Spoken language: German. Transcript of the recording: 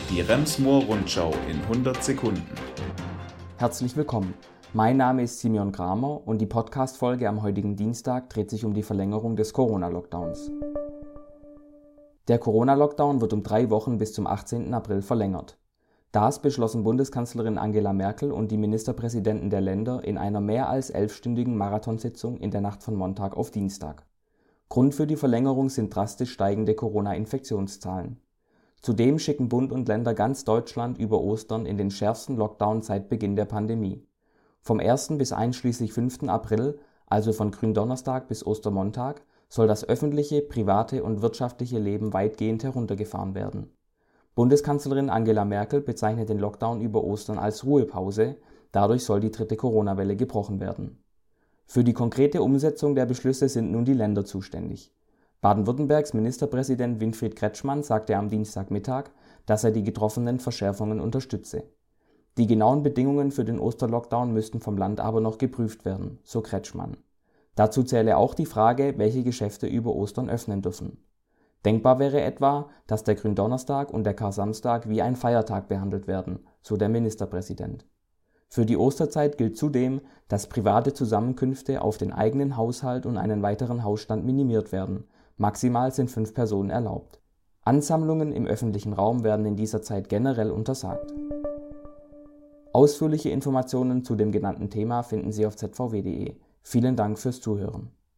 Die Rems-Murr-Rundschau in 100 Sekunden. Herzlich willkommen. Mein Name ist Simeon Kramer und die Podcast-Folge am heutigen Dienstag dreht sich um die Verlängerung des Corona-Lockdowns. Der Corona-Lockdown wird um 3 Wochen bis zum 18. April verlängert. Das beschlossen Bundeskanzlerin Angela Merkel und die Ministerpräsidenten der Länder in einer mehr als 11-stündigen Marathonsitzung in der Nacht von Montag auf Dienstag. Grund für die Verlängerung sind drastisch steigende Corona-Infektionszahlen. Zudem schicken Bund und Länder ganz Deutschland über Ostern in den schärfsten Lockdown seit Beginn der Pandemie. Vom 1. bis einschließlich 5. April, also von Gründonnerstag bis Ostermontag, soll das öffentliche, private und wirtschaftliche Leben weitgehend heruntergefahren werden. Bundeskanzlerin Angela Merkel bezeichnet den Lockdown über Ostern als Ruhepause, dadurch soll die 3. Corona-Welle gebrochen werden. Für die konkrete Umsetzung der Beschlüsse sind nun die Länder zuständig. Baden-Württembergs Ministerpräsident Winfried Kretschmann sagte am Dienstagmittag, dass er die getroffenen Verschärfungen unterstütze. Die genauen Bedingungen für den Osterlockdown müssten vom Land aber noch geprüft werden, so Kretschmann. Dazu zähle auch die Frage, welche Geschäfte über Ostern öffnen dürfen. Denkbar wäre etwa, dass der Gründonnerstag und der Karsamstag wie ein Feiertag behandelt werden, so der Ministerpräsident. Für die Osterzeit gilt zudem, dass private Zusammenkünfte auf den eigenen Haushalt und einen weiteren Hausstand minimiert werden. Maximal sind 5 Personen erlaubt. Ansammlungen im öffentlichen Raum werden in dieser Zeit generell untersagt. Ausführliche Informationen zu dem genannten Thema finden Sie auf zvw.de. Vielen Dank fürs Zuhören.